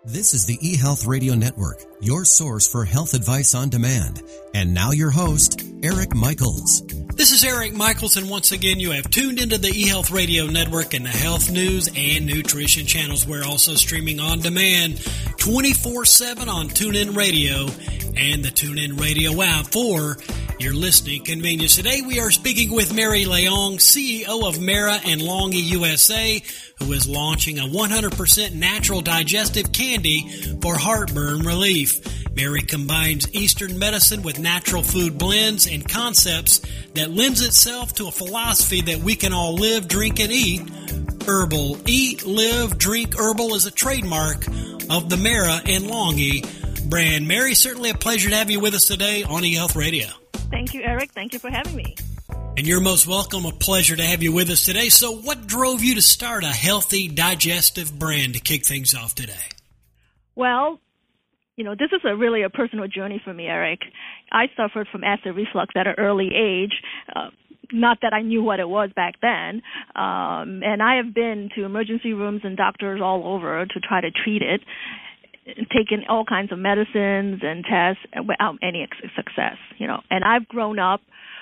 This is the eHealth Radio Network, your source for health advice on demand. And now your host, Eric Michaels. This is Eric Michaels, and once again, you have tuned into the eHealth Radio Network and the health news and nutrition channels. We're also streaming on demand 24/7 on TuneIn Radio and the TuneIn Radio app for your listening convenience. Today, we are speaking with Mary Leong, CEO of Mara and Longy USA, who is launching a 100% natural digestive candy for heartburn relief. Mary combines Eastern medicine with natural food blends and concepts that lends itself to a philosophy that we can all live, drink, and eat herbal. Eat, live, drink herbal is a trademark of the Mara and Longy brand. Mary, certainly a pleasure to have you with us today on eHealth Radio. Thank you, Eric. Thank you for having me. And you're most welcome. A pleasure to have you with us today. So what drove you to start a healthy digestive brand to kick things off today? Well, this is really a personal journey for me, Eric. I suffered from acid reflux at an early age. Not that I knew what it was back then. And I have been to emergency rooms and doctors all over to try to treat it, taken all kinds of medicines and tests without any success, And I've grown up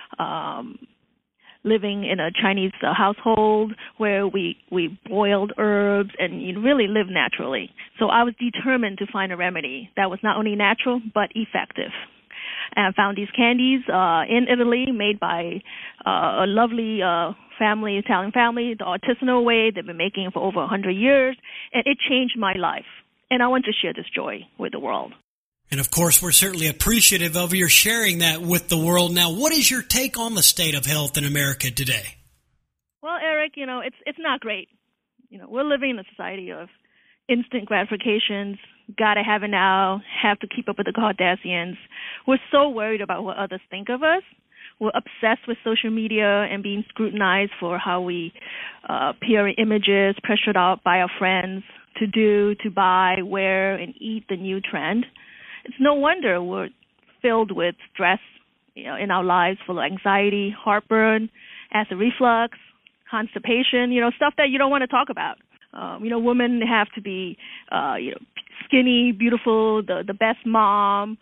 living in a Chinese household where we boiled herbs and you really live naturally. So I was determined to find a remedy that was not only natural but effective. And I found these candies in Italy made by a lovely Italian family, the artisanal way. They've been making it for over 100 years, and it changed my life. And I want to share this joy with the world. And, of course, we're certainly appreciative of your sharing that with the world. Now, what is your take on the state of health in America today? Well, Eric, it's not great. We're living in a society of instant gratifications, gotta have it now, have to keep up with the Kardashians. We're so worried about what others think of us. We're obsessed with social media and being scrutinized for how we appear in images, pressured out by our friends to do, to buy, wear, and eat the new trend. It's no wonder we're filled with stress, in our lives, full of anxiety, heartburn, acid reflux, constipation, stuff that you don't want to talk about. Women have to be, skinny, beautiful, the best mom,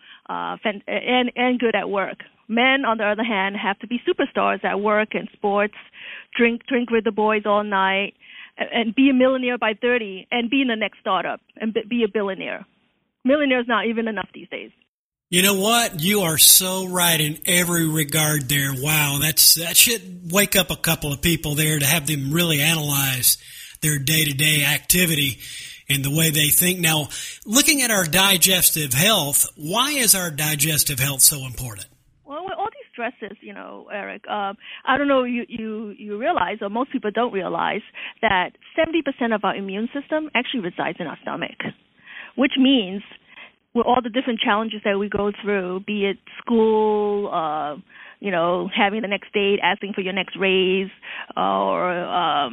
and good at work. Men, on the other hand, have to be superstars at work and sports, drink with the boys all night, and be a millionaire by 30, and be in the next startup, and be a billionaire. Millionaire's not even enough these days. You know what? You are so right in every regard there. Wow, that should wake up a couple of people there to have them really analyze their day-to-day activity and the way they think. Now, looking at our digestive health, why is our digestive health so important? Well, with all these stresses, Eric, I don't know you realize, or most people don't realize, that 70% of our immune system actually resides in our stomach, which means with all the different challenges that we go through, be it school, having the next date, asking for your next raise, or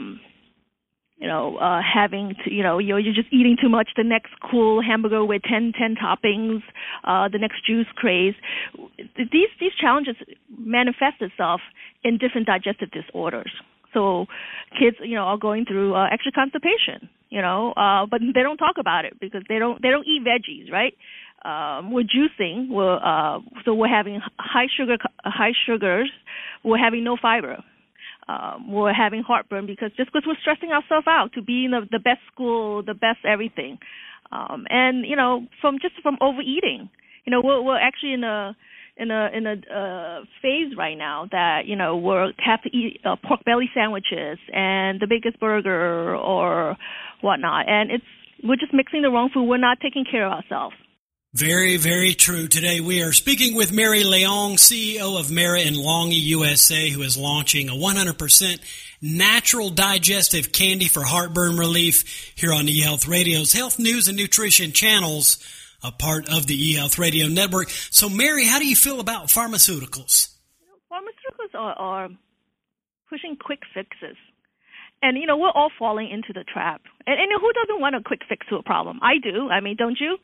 having to, you're just eating too much, the next cool hamburger with 10 toppings, the next juice craze. These challenges manifest itself in different digestive disorders. So kids, are going through extra constipation, but they don't talk about it because they don't eat veggies, right? We're juicing, so we're having high sugars, we're having no fiber. We're having heartburn because we're stressing ourselves out to be in the best school, the best everything, and from overeating. We're actually in a phase right now that we have to eat pork belly sandwiches and the biggest burger or whatnot, and we're just mixing the wrong food. We're not taking care of ourselves. Very, very true. Today we are speaking with Mary Leong, CEO of Mara and Longy USA, who is launching a 100% natural digestive candy for heartburn relief here on eHealth Radio's Health News and Nutrition channels, a part of the eHealth Radio Network. So, Mary, how do you feel about pharmaceuticals? Pharmaceuticals are pushing quick fixes. And, we're all falling into the trap. And who doesn't want a quick fix to a problem? I do. I mean, don't you?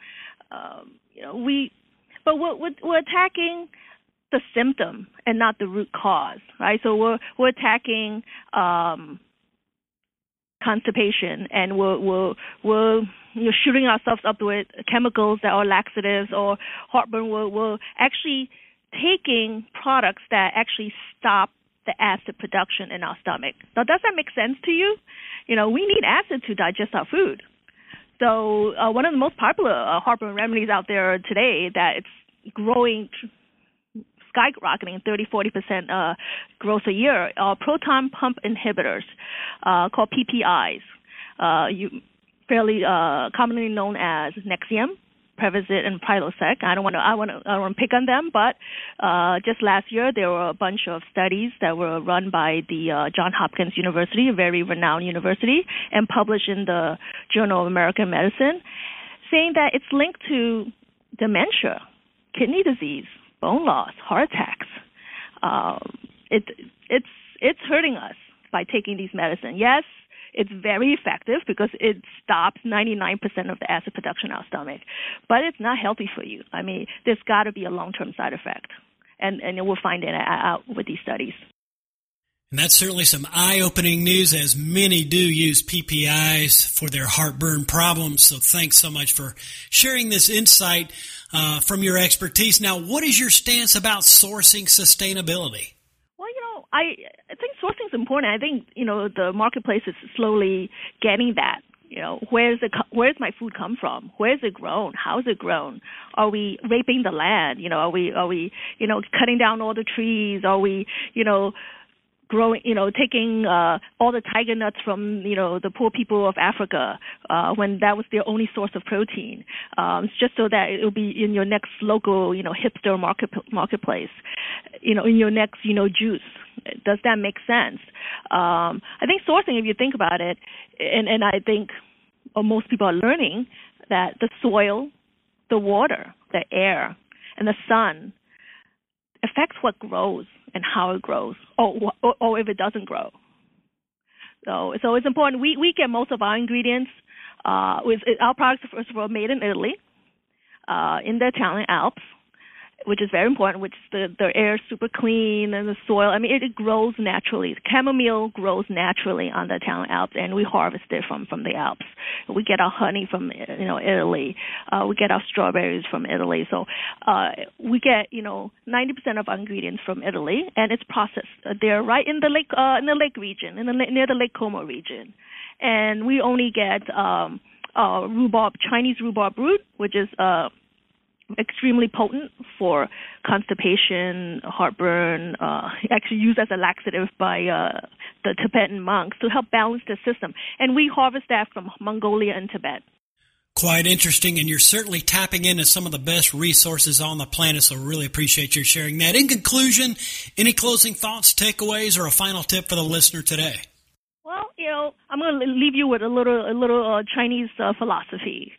But we're attacking the symptom and not the root cause, right? So we're attacking constipation, and we're shooting ourselves up with chemicals that are laxatives or heartburn. We're actually taking products that actually stop the acid production in our stomach. Now, does that make sense to you? We need acid to digest our food. So one of the most popular heartburn remedies out there today that it's growing, skyrocketing 30-40% growth a year are proton pump inhibitors called PPIs, fairly commonly known as Nexium, Prevacid, and Prilosec. I don't want to pick on them, but just last year there were a bunch of studies that were run by the Johns Hopkins University, a very renowned university, and published in the Journal of American Medicine, saying that it's linked to dementia, kidney disease, bone loss, heart attacks. It's hurting us by taking these medicines. Yes, it's very effective because it stops 99% of the acid production in our stomach, but it's not healthy for you. I mean, there's got to be a long-term side effect, and we'll find it out with these studies. And that's certainly some eye-opening news, as many do use PPIs for their heartburn problems. So thanks so much for sharing this insight from your expertise. Now, what is your stance about sourcing sustainability? Well, I think sourcing is important. I think, the marketplace is slowly getting that. Where's my food come from? Where's it grown? How's it grown? Are we raping the land? Are we cutting down all the trees? Are we, growing, taking all the tiger nuts from, the poor people of Africa when that was their only source of protein, just so that it'll be in your next local, hipster marketplace, in your next, juice. Does that make sense? I think sourcing, if you think about it, and I think most people are learning that the soil, the water, the air, and the sun affects what grows and how it grows, or if it doesn't grow. So it's important. We get most of our ingredients with our products, first of all, made in Italy, in the Italian Alps, which is very important, which the air is super clean and the soil. I mean, it grows naturally. Chamomile grows naturally on the Italian Alps, and we harvest it from the Alps. We get our honey from, Italy. We get our strawberries from Italy. So we get, 90% of our ingredients from Italy, and it's processed. They're right in the lake region, near the Lake Como region. And we only get Chinese rhubarb root, which is extremely potent for constipation, heartburn, actually used as a laxative by the Tibetan monks to help balance the system. And we harvest that from Mongolia and Tibet. Quite interesting, and you're certainly tapping into some of the best resources on the planet, so really appreciate your sharing that. In conclusion, any closing thoughts, takeaways, or a final tip for the listener today? Well, I'm going to leave you with a little Chinese philosophy.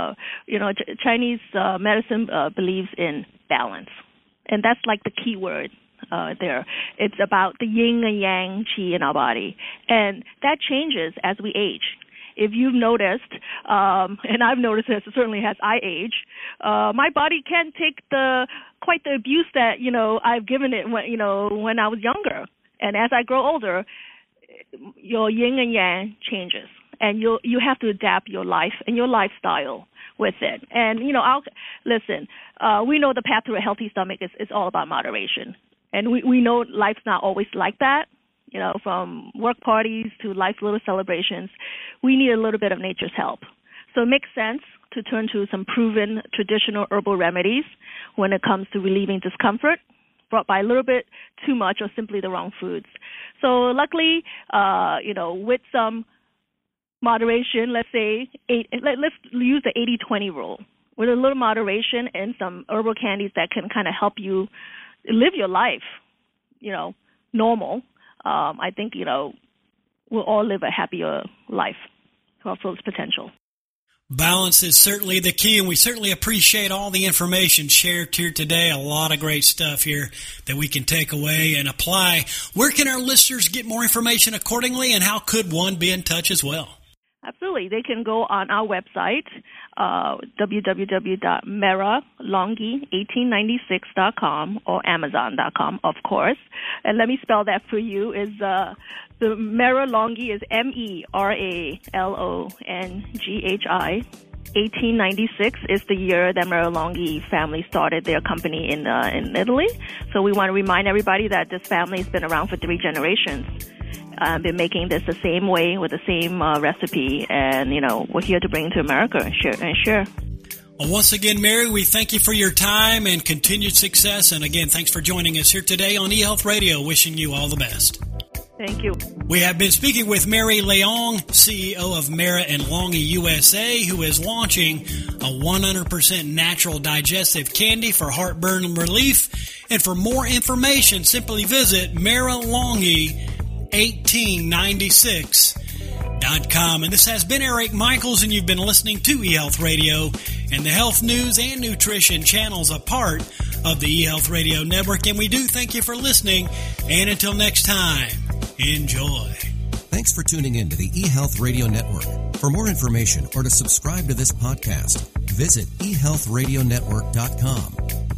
Chinese medicine believes in balance, and that's like the key word there. It's about the yin and yang qi in our body, and that changes as we age. If you've noticed, and I've noticed this certainly as I age, my body can't take quite the abuse that I've given it when I was younger, and as I grow older, your yin and yang changes, and you have to adapt your life and your lifestyle with it. And listen, we know the path to a healthy stomach is all about moderation, and we know life's not always like that. From work parties to life little celebrations, we need a little bit of nature's help. So it makes sense to turn to some proven traditional herbal remedies when it comes to relieving discomfort brought by a little bit too much or simply the wrong foods. So luckily, with some moderation, let's say, let's use the 80-20 rule. With a little moderation and some herbal candies that can kind of help you live your life, normal, I think, we'll all live a happier life to our fullest potential. Balance is certainly the key, and we certainly appreciate all the information shared here today. A lot of great stuff here that we can take away and apply. Where can our listeners get more information accordingly, and how could one be in touch as well? Absolutely. They can go on our website, www.meralongi1896.com or Amazon.com, of course. And let me spell that for you. Is the Meralongi is MERALONGHI. 1896 is the year that Meralongi family started their company in Italy. So we want to remind everybody that this family has been around for 3 generations. Been making this the same way with the same recipe, and we're here to bring it to America and share. Well, once again, Mary, we thank you for your time and continued success. And again, thanks for joining us here today on eHealth Radio. Wishing you all the best. Thank you. We have been speaking with Mary Leong, CEO of Mera and Longi USA, who is launching a 100% natural digestive candy for heartburn relief. And for more information, simply visit meralongi1896.com. And this has been Eric Michaels, and you've been listening to eHealth Radio and the health news and nutrition channels, a part of the eHealth Radio Network. And we do thank you for listening. And until next time, enjoy. Thanks for tuning in to the eHealth Radio Network. For more information or to subscribe to this podcast, visit eHealthRadioNetwork.com.